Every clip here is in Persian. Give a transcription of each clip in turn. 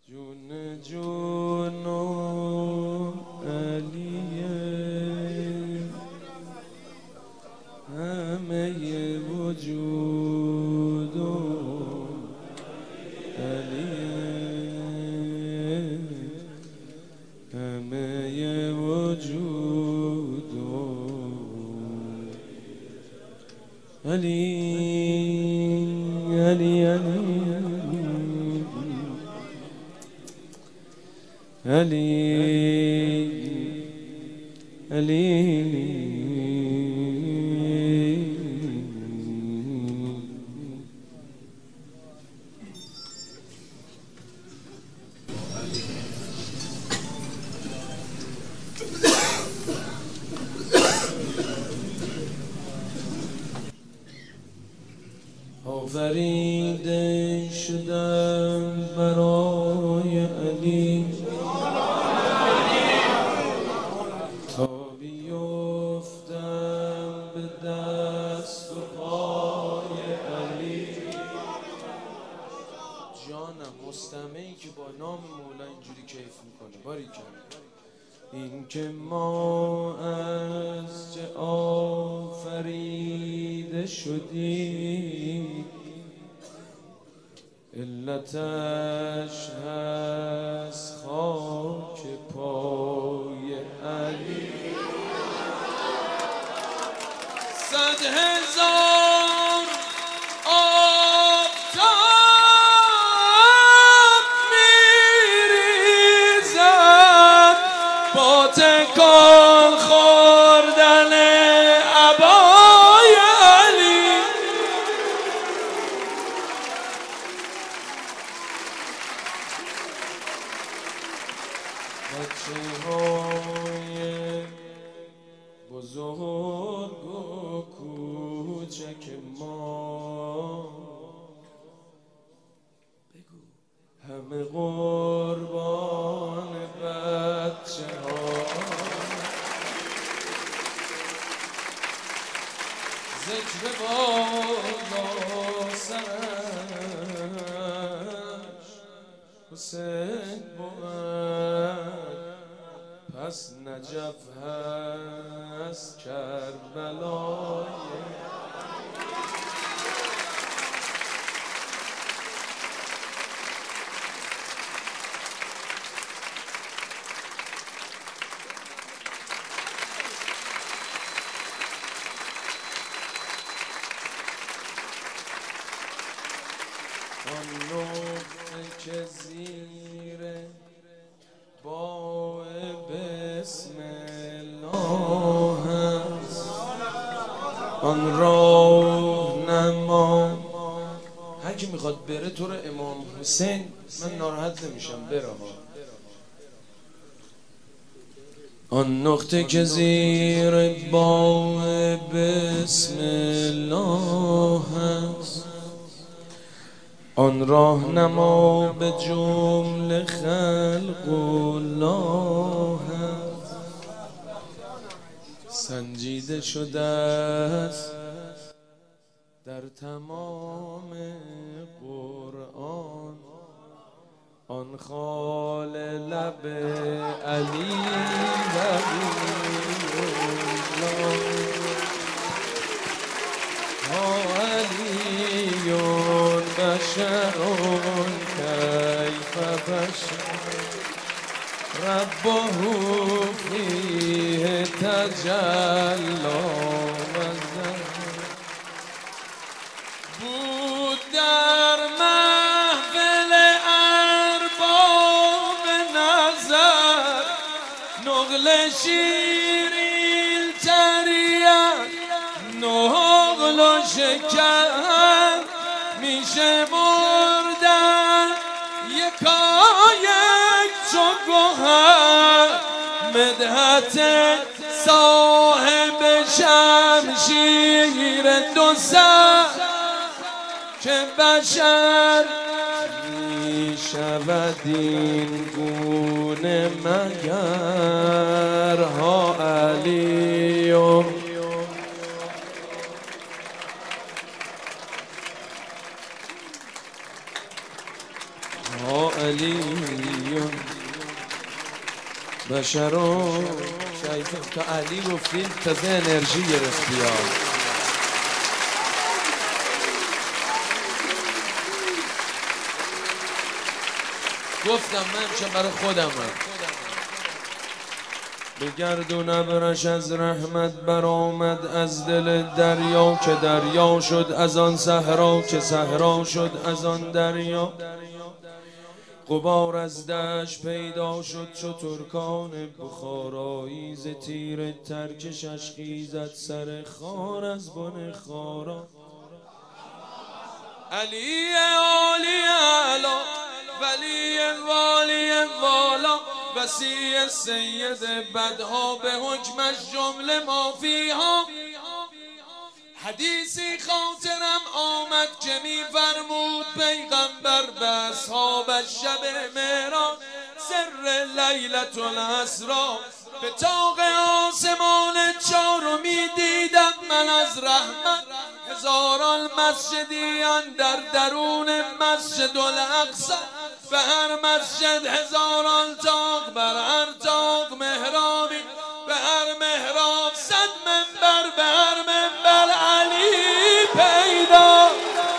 جون جون علیه همه وجود علیه همه وجود علی علی علی علی آفریده شدم برای علی تا بیفتم به دست و پای علی. جانم مستمعی که با نام مولا اینجوری کیف میکنه باریکلا. این که ما از چه آفریده شدیم علتش هست خاک پای علی. 100,000 آفتاب میریزد با تکان خوردن عبای علی. بچه های بزرگ و کوچک ما همه قربان بچه ها. ذکر بالا سرش حسین بود پس نجف هست کربلای. آن نقطه که زیر باه بسم الله هست آن راهنما. هر کی میخواد بره تو رو امام حسین من ناراحت نمیشم بره ها. آن نقطه که زیر باه بسم الله هست آن راهنما به جمله خلق الله هست. سنجیده شده است در تمام قرآن آن خال لب علی علیون بشرون کیف بشر ربه فیه تجلی بود در محفل ارباب نظر نقل شیرین تریت نقل و شکر میشه بردن یکایک چو گوهر مدحت صاحب شمشیر دو سر که بشر میشود این گونه مگر ها علی. ها علی بشرا شاید تا علی گفتیم تازه انرژی گرفتی ها. گفتم من چه برای خودم بگردون ابرش از رحمت برآمد از دل دریا که دریا شد از آن صحرا که صحرا شد از آن دریا. غبار از دشت پیدا شد چو ترکان بخارایی ز تیر ترکشش خیزد سر خار از بن خارا. علی عالی اعلی ولی والی والا وسیع سید بدها به حکمش جمله مافیها. حدیثی خاطرم آمد که می فرمود پیغمبر به اصحابش شب معراج سر لیلة الاسری به طاق آسمان چهارمی دیدم من از رحمت هزاران مسجدی اندر درون مسجد الاقصی به هر مسجد هزاران طاق بر هر طاق محرابی به هر محراب صد منبر به هر منبر علی پیدا.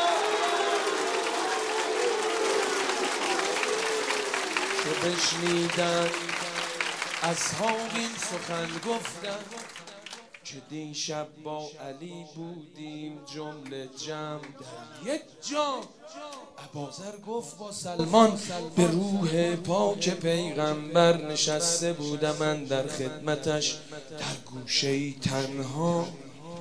چو بشنیدن اصحاب این سخن گفتن که دیشب با علی بودیم جمله جمع در یک جا. ابوذر گفت با سلمان به روح پاک پیغمبر نشسته بودم من در خدمتش در گوشه‌ای تنها.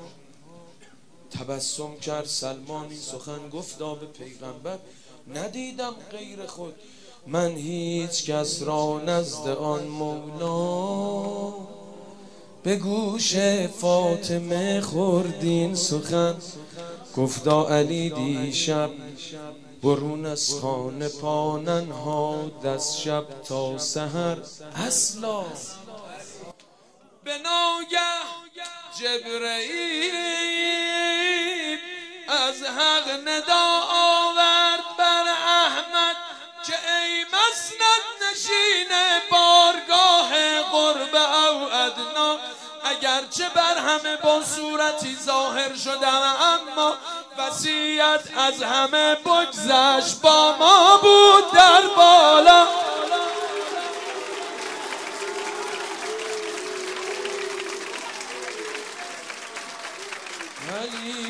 تبسم کرد سلمان این سخن گفتا به پیغمبر ندیدم غیر خود من هیچ کس را نزد آن مولا. به گوش فاطمه خوردین سخن گفتا علی دیشب برون از خانه پا ننهاد از شب تا سحر اصلا. به ناگه جبرئیل از حق ندا آورد بر احمد که ای مسند نشین بارگاه قرب او ادنا. اگرچه بر همه با صورتی ظاهر شدم اما وصیت از همه بگذشت با ما بود در بالا. علی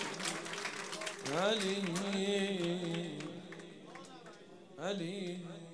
علی علی